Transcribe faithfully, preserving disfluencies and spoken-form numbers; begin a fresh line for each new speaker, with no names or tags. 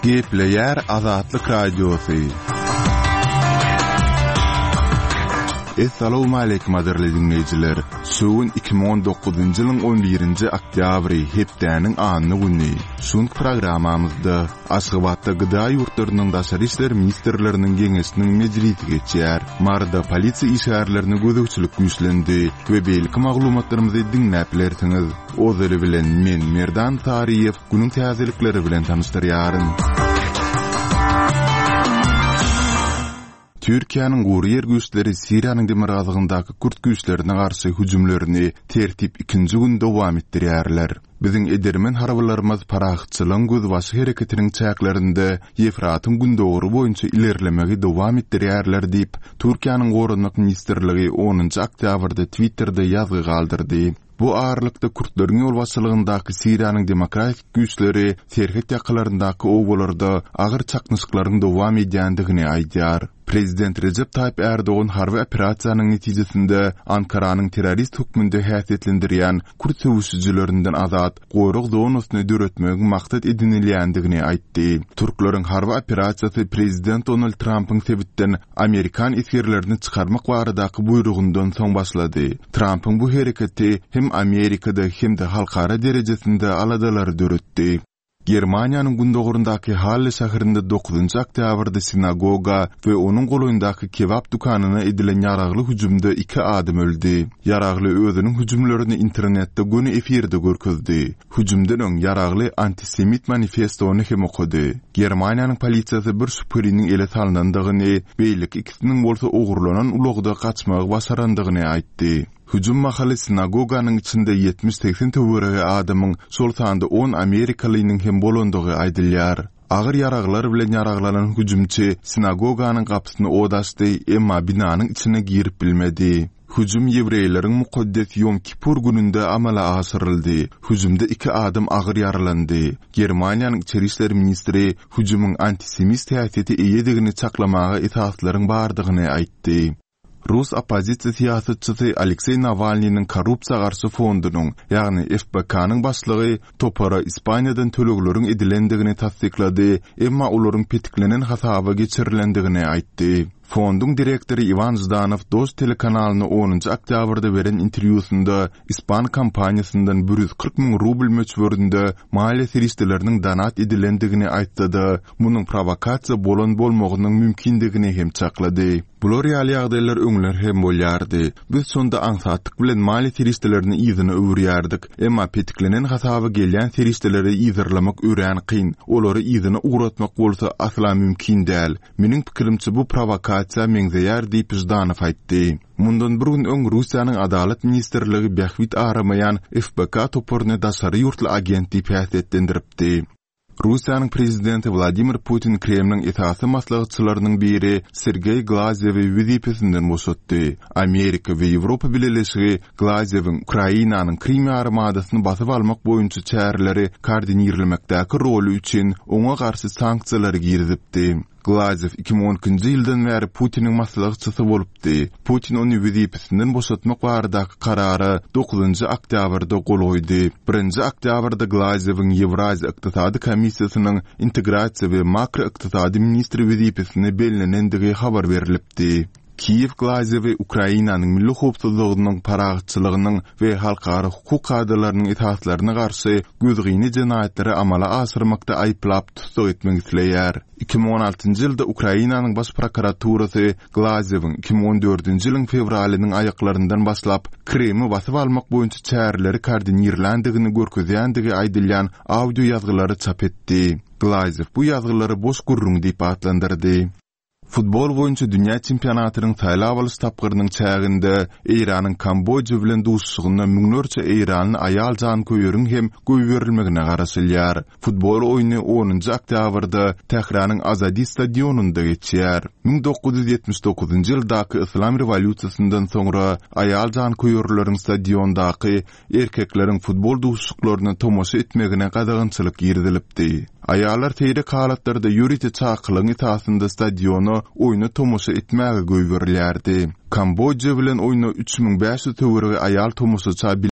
Gepleyer Azatlyk Radiosu. Assalamu alaykum aderli dinleyijiler. Şuun iki bin on dokuzuncu ýylyň on birinji oktýabry hepdäniň anyny günü. Şuň programamyzda Aşgabatda gyda ýurtlarynyň daşary işler ministrleriniň geňeşiniň mejlisi geçýär. Marda polisiýa işgärlerini gözegçilik güýçlendi we belki maglumatlarymyzy dinläp bilersiňiz. Ozy bilen men Merdan Tariýew günüň täzelikleri bilen tanışdyrýaryn. Türkiýanyň guryer güýçleri Siriýanyň demirazygyndaky Kürt güýçlerine garşy hüjümlerini tertip ikinji gün dowam etdirýärler. Biziň edermen harabalarymyz paraxçylygyň gözbaşy hereketiniň çäklerinde Ýefratyň gündogy boýunça ilerlemegi dowam etdirýärler diýip Türkiýanyň Gorunlyk ministrligi onuncu oktýabrda Twitter'da ýazgy galdyrdy. Bu ağırlıkta Kürtlerin yol başçılığındaky Siriýanyň demokratik güýçleri Serhet ýakalaryndaky owalarda agyr çaknyşyklaryň dowam edýändigini aýdýar. Prezident Recep Tayyip Erdoğan harby operasiýanyň netijesinde Ankaranyň terrorist hukmynda häsiýetlendirýän Kürt söwüşçülerinden azat goýruk zonasyny döretmegi maksat edinilýändigini aýtdy. Türkleriň harby operasiýasy prezident Donald Trumpyň sebitden Amerikan iskerlerini çykarmak baradaky buýrugundan soň başlady. Trumpyň bu hereketi hem Amerikada hem de halkara derejesinde aladalary döretdi. Germaniýanyň gündogurundaky Halle şäherinde dokuzuncu oktýabrda sinagoga we onuň golaýyndaky kebap dukanyna edilen ýaragly hüjümde iki adam öldi. Ýaragly özüniň hüjümlerini internetde göni efirde görkezdi. Hüjümden öň ýaragly antisemit manifestony hem okudy. Germaniýanyň polisiýasy bir şüpheliniň ele salynynyny, beýlik ikisiniň bolsa ogurlanan ulagda kaçmagy başarandygyny aýtdy. Hüjüm mahaly sinagoganyň içinde yetmiş seksen töwerege adamyň şol sanda on Amerikalynyň hem bolandygy aýdylýar. Agyr ýaraglar bilen ýaraglanan hüjümçi sinagoganyň gapysyny odaşdy, emma binanyň içine girip bilmedi. Hüjüm ýewreýleriň mukaddes Yom Kipur gününde amala aşyryldy. Hüjümde iki adam agyr ýaralandy. Germaniýanyň içeri işler ministri hüjümyň antisemit täsiri eýedigini çaklamaga itaatlaryň bardygyny aýtdy. Rus opozisiýa siýasatçysy Aleksey Navalnyň korrupsiýa garşy fondunyň, ýagny F B K-nyň başlygy topara Ispaniýadan tölekleriň edilendigini tasdiklady, emma olaryň petiklenen hasaba geçirilendigini aýtdy. Fonduň direktori Ivan Zdanov Dost telekanalyna onuncu oktýabrda beren interwýusynda Ispan kampaniýasyndan bir yüz kırk miň rubl möçberinde maliýe serişdeleriniň danat edilendigini aýtdy. Munyň provokasiýa bolan bolmagynyň mümkindigini hem çaklady. Bular real ýagdaýlar öňler hem bolýardy. Biz sonda aňsatlyk bilen maliýe serişdelerini ýyzyny öwürýärdik, emma petiklenen hasaba gelýän serişdeleri ýyzyrlamak ören kyn, olary ýyzyny uğratmak bolsa asla mümkin däl. Meniň pikirimçe bu provokasiýa meňzeýär diýip Zdanov aýtdy. Mundan bir gün öň Russiýanyň adalet ministrligi bähwit aramayan F B K toporny daşary ýurtly agent diýip häsiýetlendiripdi. Russiýanyň prezidenti Vladimir Putin Kremliň etaty maslahatçylarynyň biri Sergey Glazewi wezipesinden boşatdy. Amerika we Ýewropa birleşigi Glazewiň Ukrainanyň Krim armadasyny basyp almak boýunça çäreleri koordinirlemekdäki roli üçin oňa garşy sanksiýalary girdipdi. Glazew iki bin on ikinji ýyldan bäri Putiniň maslahatçysy bolupdy. Putin ony wezipesinden boşatmak baradaky karary dokuzuncu oktýabrda golaýdy. birinji oktýabrda Glazewiň Ýewraziýa ykdysady komissiýasynyň integrasiýa we makro ykdysady ministri wezipesine bellenendigi habar berilipdi. Kiyev Glazewi Ukrainanyň milli howpsuzlygynyň paragatçylygynyň we halkara hukuk kadrlarynyň itaatlaryna garşy gözgini jenaýetleri amala aşyrmakda aýplap tutsak etmek isleýär. iki bin on altynjy ýylda Ukrainanyň baş prokuraturasy Glazewiň iki bin on dördünji ýylyň fevralynyň aýaklaryndan başlap Kremli basyp almak boýunça çäreleri koordinirlendigini görkezýändigi aýdylýan audio ýazgylary çap etdi. Glazew bu ýazgylary boş gurrun diýip adlandyrdy. Futbol boýunça dünýä çempionatynyň saýlap alyş tapgyrynyň çäginde Iranyň Kamboja bilen duşşygyna müňlerçe Iranyň aýal jan köýüriň hem göýberilmegine garaşylýar. Futbol oýuny onuncu oktýabrda Tehranyň Azadi stadionunda geçýär. bin dokuz yüz ýetmiş dokuzuncu ýyldaky Islam rewolýusiýasyndan soňra aýal jan köýürleriň stadiondaky erkekleriň futbol duşşyklaryny tomoşa etmegine gadagynçylyk girdilipdi. Aýallar teýrek halatlarda ýüriti çakylyň itaatynda stadionu oýuny tomoşa etmäge göýberilýärdi. Kamboja bilen oýuna üç bin beş ýüz töwerege aýal tomoşaça